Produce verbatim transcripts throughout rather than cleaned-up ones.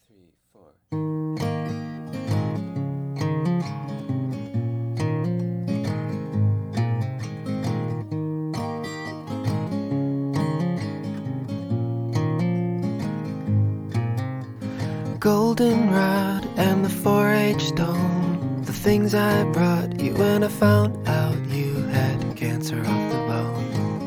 three, four. Goldenrod and the four H stone, the things I brought you when I found out you had cancer of the bone.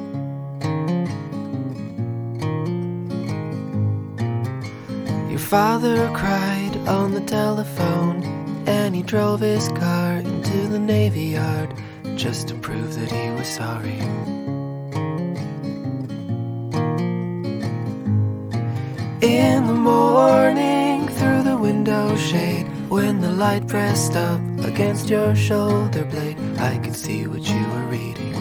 Your father cried on the telephone, and he drove his car into the Navy Yard just to prove that he was sorry. In the morning, through the window shade, when the light pressed up against your shoulder blade, I could see what you were reading.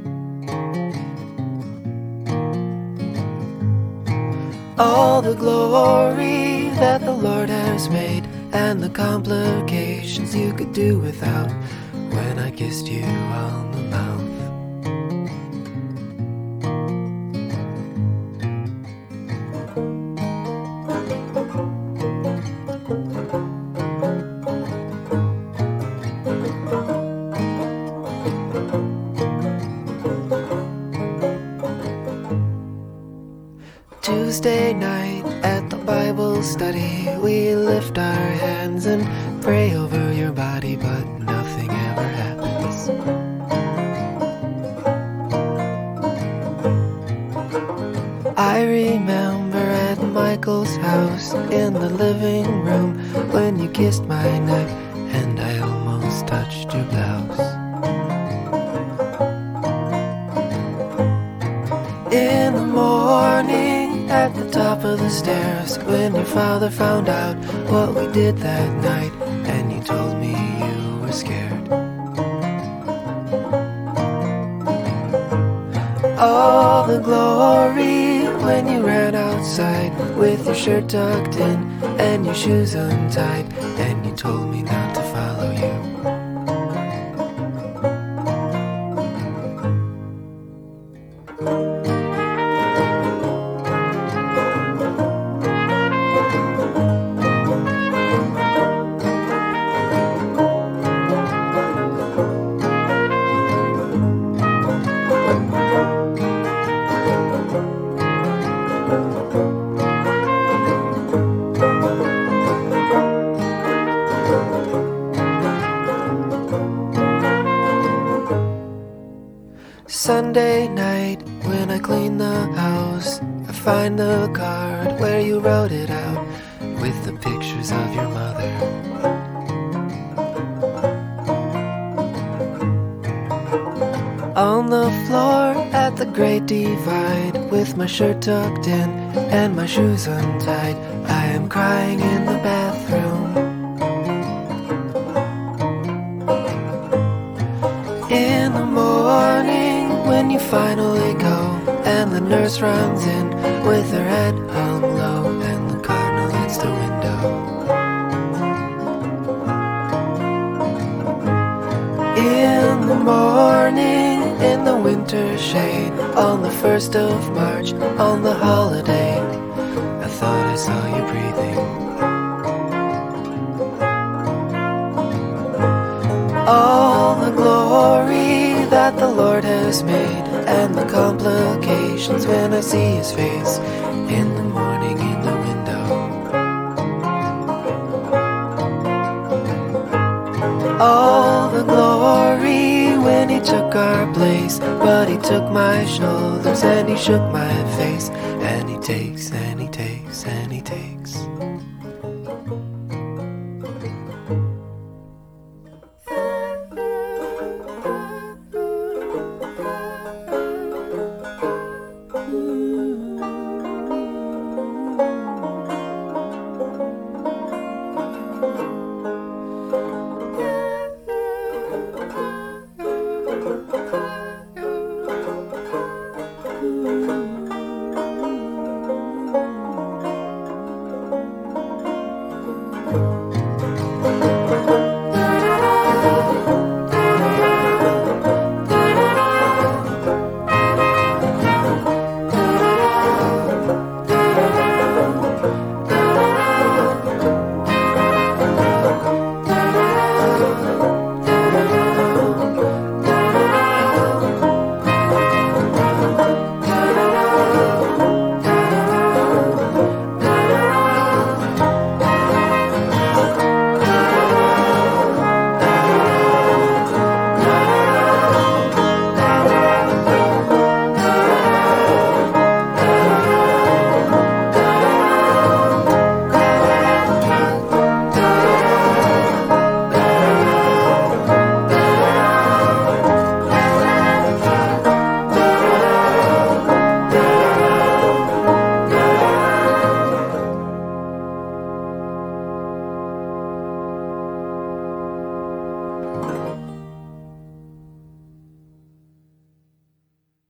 All the glory that the Lord has made, and the complications you could do without, when I kissed you on the mouth. Tuesday night at the Bible study, we lift our hands and pray over your body, but nothing ever happens. I remember at Michael's house in the living room when you kissed my neck and I almost touched your blouse. In the morning at the top of the stairs, when your father found out what we did that night, and you told me you were scared. All the glory when you ran outside with your shirt tucked in and your shoes untied, and you told me not to follow you. Sunday night, when I clean the house, I find the card where you wrote it out with the pictures of your mother. On the floor at the Great Divide, with my shirt tucked in and my shoes untied, I am crying in the bathroom. In the morning, when you finally go, and the nurse runs in with her head hung low, and the cardinal hits the window. In the morning, in the winter shade, on the first of March, on the holiday, I thought I saw you breathing. All the glory that the Lord has made, and the complications when I see his face in the morning in the window. All the glory when he took our place, but he took my shoulders and he shook my face, and he takes and he takes and he takes.